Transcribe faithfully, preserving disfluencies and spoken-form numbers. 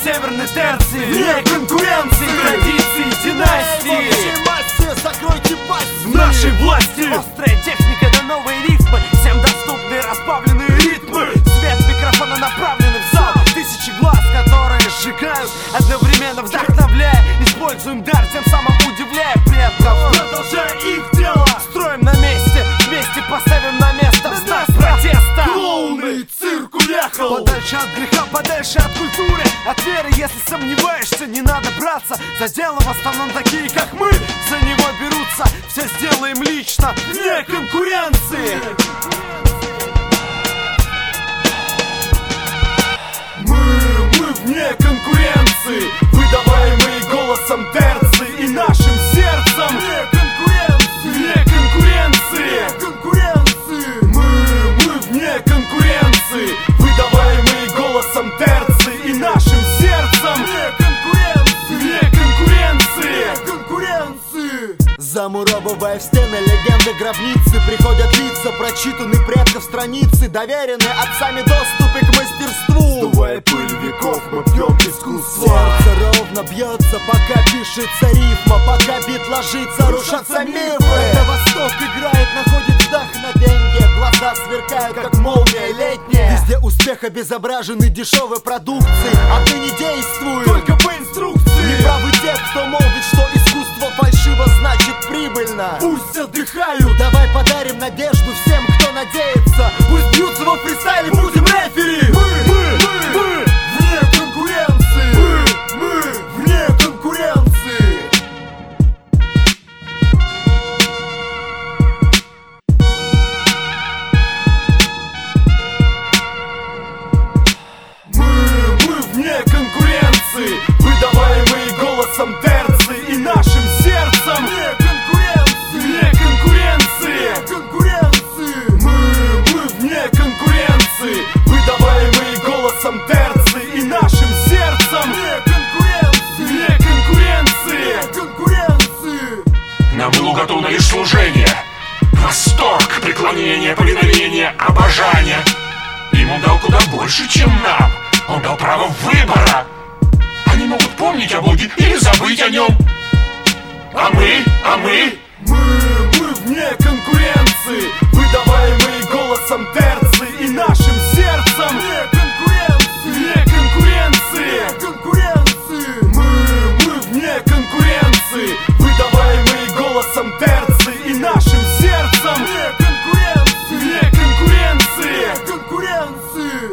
северной терции, вне конкуренции, традиций, династии. Закройте пасть в нашей власти. Острая техника да новые рифмы, всем доступны разбавленные ритмы. Свет микрофона направлен в зал, тысячи глаз, которые сжигают, одновременно вдохновляя. Используем дар, тем самым удивляя предков, продолжая их дело. Строим на месте, вместе поставим на место знак протеста. Клоуны, цирк уехал. Подальше от греха, подальше от культуры, от веры. Если сомневаешься, не надо браться за дело. В основном такие, как мы, за него берутся. Все сделаем лично, вне конкуренции. Мы, мы вне конкуренции, выдаваемые голосом терции и нашим сердцем. Вне конкуренции, вне конкуренции, конкуренции. Мы, мы вне конкуренции, выдаваемые голосом терции и нашим сердцем. Вне конкуренции, вне конкуренции, конкуренции. Замуровывая в стены легенды гробницы, приходят лица, прочитаны предков страницы, доверены отцами доступы к мастерству. Сдувая пыль веков, мы пьем искусство. Сердце ровно бьется, пока пишется рифма, пока бит ложится, рушатся мифы. Когда восток играет, находит вдохновенье, глаза сверкают, как молния летняя. Везде успех обезображен и дешевой продукции, а ты не действуй, только по инструкции. Неправы те, кто молвит, что искусство фальшиво значит прибыльно. Пусть отдыхают, давай подарим надежду всем, кто надеется. Пусть бьются во фристайле, будем рефери. Мы, мы, мы, мы вне конкуренции. Мы, мы вне конкуренции. Мы, мы вне конкуренции, выдаваемые голосом терции и нашим сердцем. Вне конкуренции, вне конкуренции, конкуренции. Мы, мы вне конкуренции, выдаваемые голосом терции и нашим сердцем. Вне конкуренции, вне конкуренции, конкуренции. Нам было уготовано лишь служение, восторг, преклонение, повиновение, обожание. Им он дал куда больше, чем нам. Он дал право выбора. Они могут помнить о Боге или забыть о нем. А мы, а мы Мы, мы вне конкуренции, выдаваемые голосом терции и нашим сердцем. Вне конкуренции, вне конкуренции, конкуренции. Мы, мы вне конкуренции, выдаваемые голосом терции и нашим